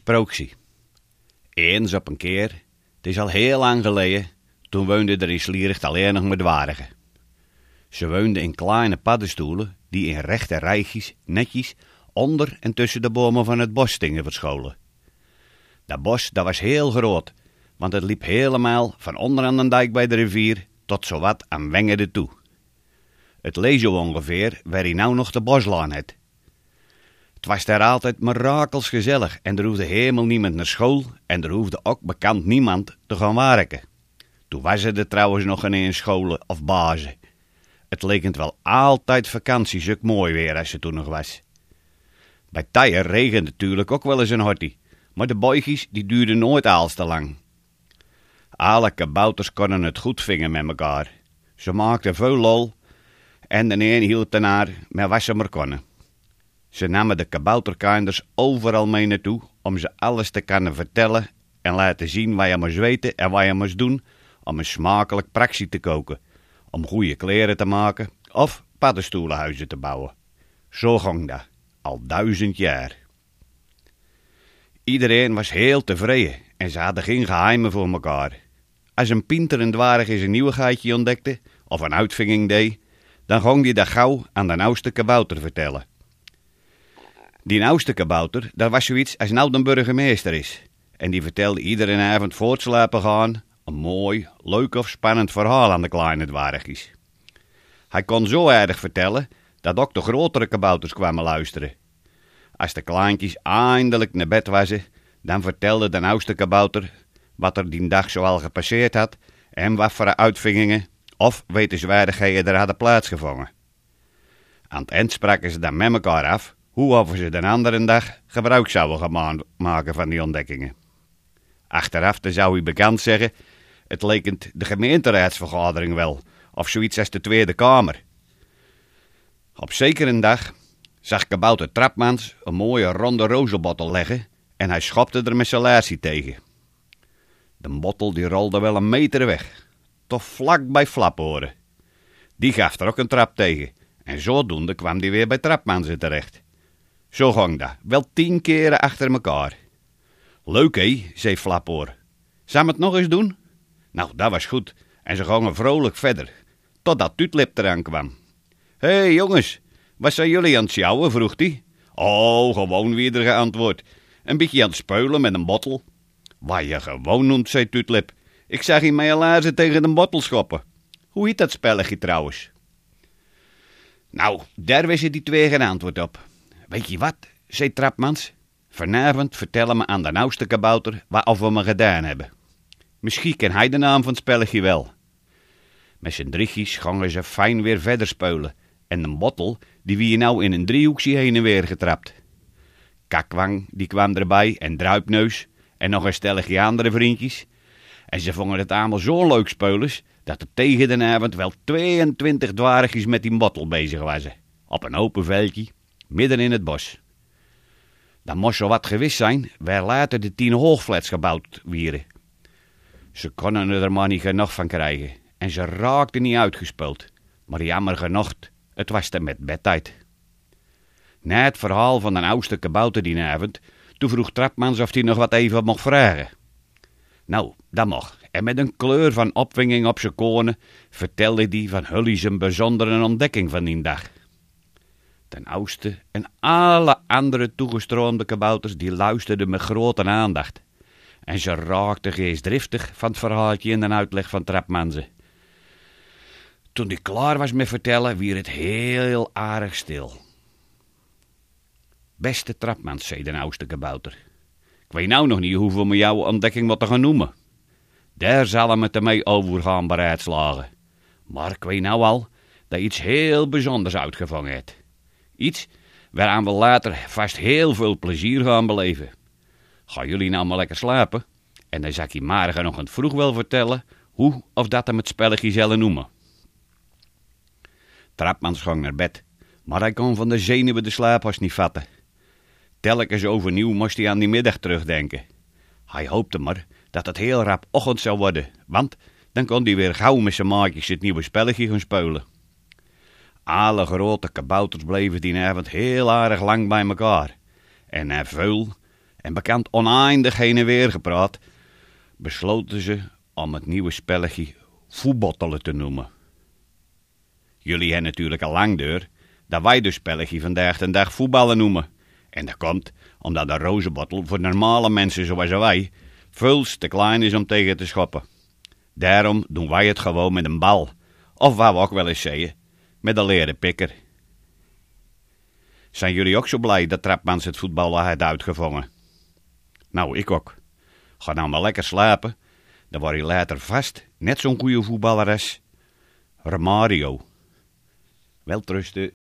Sprooksie. Eens op een keer, het is al heel lang geleden, toen woonde er in Sliericht alleen nog maar dwargen. Ze woonden in kleine paddenstoelen die in rechte rijtjes netjes onder en tussen de bomen van het bos stingen verscholen. Dat bos dat was heel groot, want het liep helemaal van onder aan de dijk bij de rivier tot zowat aan Wengede toe. Het lees zo ongeveer waar hij nou nog de boslaan het. Het was daar altijd mirakels gezellig en er hoefde helemaal niemand naar school en er hoefde ook bekend niemand te gaan werken. Toen was er trouwens nog geen scholen of bazen. Het leek het wel altijd vakantie, zo mooi weer als het toen nog was. Bij Tijer regende natuurlijk ook wel eens een hortie, maar de bootjes die duurden nooit aals te lang. Alle kabouters konden het goed vingen met elkaar. Ze maakten veel lol en de een hield daarnaar met wat ze maar konden. Ze namen de kabouterkinders overal mee naartoe om ze alles te kunnen vertellen en laten zien wat je moest weten en wat je moest doen om een smakelijk praxie te koken, om goede kleren te maken of paddenstoelenhuizen te bouwen. Zo ging dat, al 1000 jaar. Iedereen was heel tevreden en ze hadden geen geheimen voor elkaar. Als een pinter een dwarg eens een nieuwigheidje ontdekte of een uitvinding deed, dan ging die dat gauw aan de oudste kabouter vertellen. Die oudste kabouter, dat was zoiets als nou de burgemeester is. En die vertelde iedere avond voor het slapen gaan een mooi, leuk of spannend verhaal aan de kleine dwargjes. Hij kon zo aardig vertellen dat ook de grotere kabouters kwamen luisteren. Als de kleintjes eindelijk naar bed waren, dan vertelde de oudste kabouter wat er die dag zoal gepasseerd had en wat voor uitvindingen of wetenswaardigheden er hadden plaatsgevonden. Aan het eind spraken ze dan met elkaar af hoe of ze de andere dag gebruik zouden gaan maken van die ontdekkingen. Achteraf zou u bekend zeggen, het leek de gemeenteraadsvergadering wel, of zoiets als de Tweede Kamer. Op zeker een dag zag kabouter Trapmans een mooie ronde rozenbottel leggen en hij schopte er met zijn laarsie tegen. De bottel die rolde wel een meter weg, toch vlak bij Flaporen. Die gaf er ook een trap tegen en zodoende kwam die weer bij Trapmansen terecht. Zo ging dat, wel 10 keren achter elkaar. Leuk hé, zei Flapoor. Zou het nog eens doen? Nou, dat was goed en ze gingen vrolijk verder, totdat Tuutlip eraan kwam. Hé jongens, wat zijn jullie aan het sjouwen, vroeg hij. Oh, gewoon weer geantwoord. Een beetje aan het speulen met een bottel. Wat je gewoon noemt, zei Tuutlip. Ik zag je met je laarzen tegen de bottel schoppen. Hoe heet dat spelletje trouwens? Nou, daar wisten die twee geen antwoord op. Weet je wat, zei Trapmans. Vanavond vertellen me aan de oudste kabouter wat of we me gedaan hebben. Misschien ken hij de naam van het spelletje wel. Met zijn drietjes gingen ze fijn weer verder speulen. En een bottel, die wie nou in een driehoekje heen en weer getrapt. Kakwang, die kwam erbij en Druipneus en nog een stelletje andere vriendjes. En ze vonden het allemaal zo leuk speulers, dat er tegen de avond wel 22 dwargjes met die bottel bezig waren. Op een open veldje, midden in het bos. Dan moest zo wat gewist zijn, waar later de 10 hoogflats gebouwd wieren. Ze konden er maar niet genoeg van krijgen en ze raakten niet uitgespeeld. Maar jammer genoeg, het was er met bedtijd. Na het verhaal van de oudste kabouter die avond, toen vroeg Trapmans of hij nog wat even mocht vragen. Nou, dat mocht. En met een kleur van opwinding op zijn konen vertelde hij van Hully zijn bijzondere ontdekking van die dag. De oudste en alle andere toegestroomde kabouters die luisterden met grote aandacht. En ze raakten geestdriftig van het verhaaltje in de uitleg van Trapmansen. Toen hij klaar was met vertellen, wier het heel aardig stil. Beste Trapmans, zei de oudste kabouter. Ik weet nou nog niet hoeveel me jouw ontdekking wat te gaan noemen. Daar zal hem het ermee over gaan beraadslagen. Maar ik weet nou al dat je iets heel bijzonders uitgevangen hebt. Iets waaraan we later vast heel veel plezier gaan beleven. Gaan jullie nou maar lekker slapen? En dan zal ik je morgenochtend vroeg wel vertellen hoe of dat hem het spelletje zullen noemen. Trapmans ging naar bed, maar hij kon van de zenuwen de slaapwas niet vatten. Telkens overnieuw moest hij aan die middag terugdenken. Hij hoopte maar dat het heel rap ochtend zou worden, want dan kon hij weer gauw met zijn maatjes het nieuwe spelletje gaan spelen. Alle grote kabouters bleven die avond heel aardig lang bij elkaar. En na veel en bekend oneindig heen en weer gepraat, besloten ze om het nieuwe spelletje voetbottelen te noemen. Jullie hebben natuurlijk al lang door dat wij dus spelletje vandaag de dag voetballen noemen. En dat komt omdat de rozenbottel voor normale mensen zoals wij veel te klein is om tegen te schoppen. Daarom doen wij het gewoon met een bal. Of wat we ook wel eens zeggen, met een leren pikker. Zijn jullie ook zo blij dat Trapmans het voetballen heeft uitgevangen? Nou, ik ook. Ga nou maar lekker slapen. Dan word je later vast net zo'n goede voetballer als Romario. Welterusten.